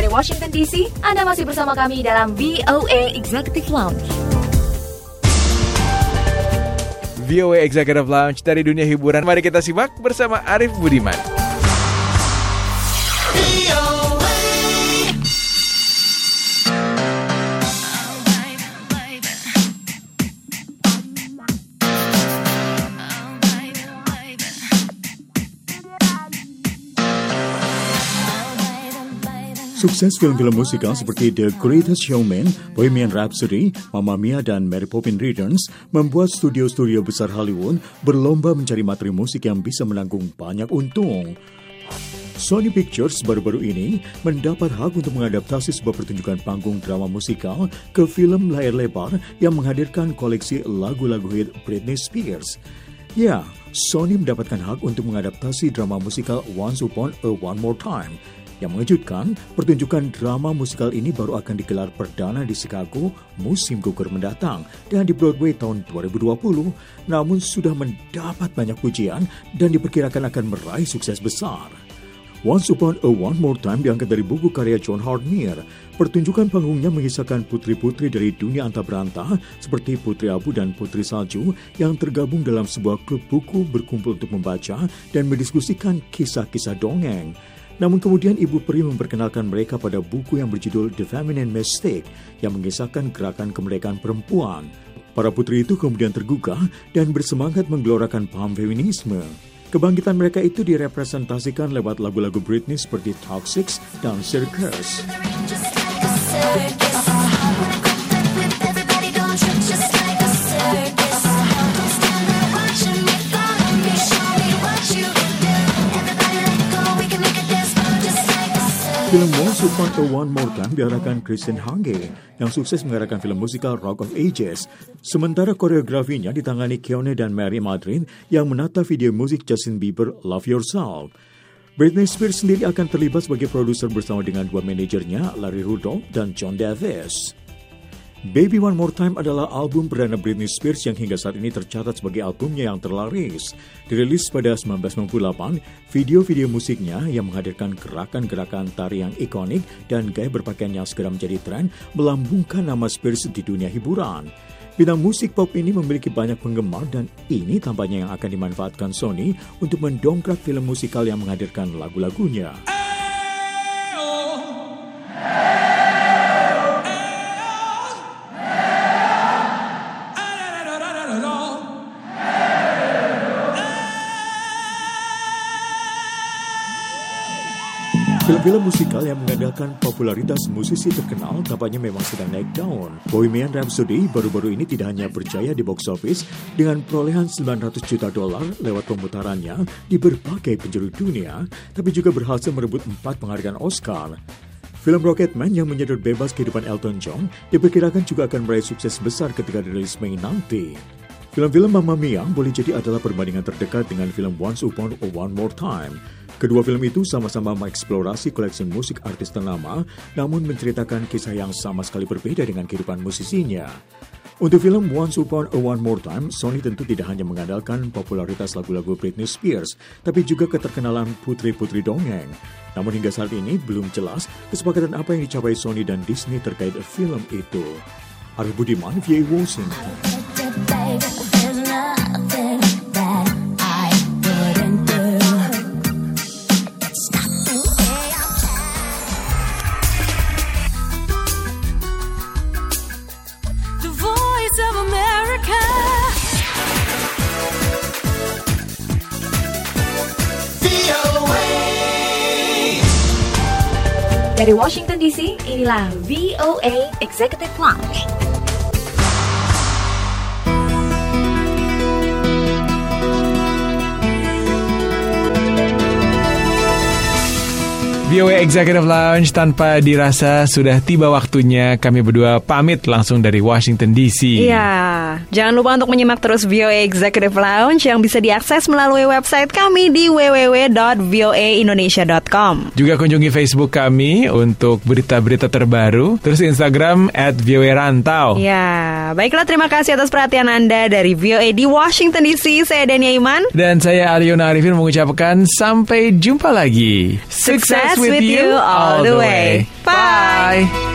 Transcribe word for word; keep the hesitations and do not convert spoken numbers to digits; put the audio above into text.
Washington D C, Anda masih bersama kami dalam V O A Executive Lounge. V O A Executive Lounge dari dunia hiburan. Mari kita simak bersama Arif Budiman. Sukses film-film musikal seperti The Greatest Showman, Bohemian Rhapsody, Mamma Mia, dan Mary Poppins Returns membuat studio-studio besar Hollywood berlomba mencari materi musik yang bisa menanggung banyak untung. Sony Pictures baru-baru ini mendapat hak untuk mengadaptasi sebuah pertunjukan panggung drama musikal ke film layar lebar yang menghadirkan koleksi lagu-lagu hit Britney Spears. Ya, Sony mendapatkan hak untuk mengadaptasi drama musikal Once Upon a One More Time. Yang mengejutkan, pertunjukan drama musikal ini baru akan digelar perdana di Chicago musim gugur mendatang dan di Broadway tahun dua ribu dua puluh, namun sudah mendapat banyak pujian dan diperkirakan akan meraih sukses besar. Once Upon a One More Time diangkat dari buku karya John Hardmere. Pertunjukan panggungnya mengisahkan putri-putri dari dunia antah-berantah seperti Putri Abu dan Putri Salju yang tergabung dalam sebuah klub buku berkumpul untuk membaca dan mendiskusikan kisah-kisah dongeng. Namun kemudian Ibu Peri memperkenalkan mereka pada buku yang berjudul The Feminine Mystique yang mengisahkan gerakan kemerdekaan perempuan. Para putri itu kemudian tergugah dan bersemangat menggelorakan paham feminisme. Kebangkitan mereka itu direpresentasikan lewat lagu-lagu Britney seperti Toxic dan Circus. Film Once Upon a One More Time diarahkan Christian Hange yang sukses mengarahkan film musikal Rock of Ages. Sementara koreografinya ditangani Keone dan Mary Madrid yang menata video musik Justin Bieber Love Yourself. Britney Spears sendiri akan terlibat sebagai produser bersama dengan dua manajernya Larry Rudolph dan John Davis. Baby One More Time adalah album perdana Britney Spears yang hingga saat ini tercatat sebagai albumnya yang terlaris. Dirilis pada seribu sembilan ratus sembilan puluh delapan, video-video musiknya yang menghadirkan gerakan-gerakan tari yang ikonik dan gaya berpakaian yang segera menjadi tren melambungkan nama Spears di dunia hiburan. Bintang musik pop ini memiliki banyak penggemar dan ini tampaknya yang akan dimanfaatkan Sony untuk mendongkrak film musikal yang menghadirkan lagu-lagunya. Film-film musikal yang mengandalkan popularitas musisi terkenal tampaknya memang sedang naik daun. Bohemian Rhapsody baru-baru ini tidak hanya berjaya di box office dengan perolehan sembilan ratus juta dolar lewat pemutarannya di berbagai penjuru dunia, tapi juga berhasil merebut empat penghargaan Oscar. Film Rocketman yang menyedot bebas kehidupan Elton John diperkirakan juga akan meraih sukses besar ketika dirilis Mei nanti. Film-film Mamma Mia boleh jadi adalah perbandingan terdekat dengan film Once Upon a One More Time. Kedua film itu sama-sama mengeksplorasi koleksi musik artis ternama, namun menceritakan kisah yang sama sekali berbeda dengan kehidupan musisinya. Untuk film Once Upon a One More Time, Sony tentu tidak hanya mengandalkan popularitas lagu-lagu Britney Spears, tapi juga keterkenalan putri-putri dongeng. Namun hingga saat ini belum jelas kesepakatan apa yang dicapai Sony dan Disney terkait film itu. Arif Budiman, V O A Washington. Dari Washington D C, inilah V O A Executive Lounge. V O A Executive Lounge, tanpa dirasa sudah tiba waktunya kami berdua pamit langsung dari Washington D C. Iya, jangan lupa untuk menyimak terus V O A Executive Lounge yang bisa diakses melalui website kami di w w w dot v o a indonesia dot com. Juga kunjungi Facebook kami untuk berita-berita terbaru, terus Instagram at V O A Rantau. Ya, baiklah, terima kasih atas perhatian Anda dari V O A di Washington D C. Saya Dania Iman. Dan saya Ariona Arifin mengucapkan sampai jumpa lagi. Sukses with you all the way. Bye.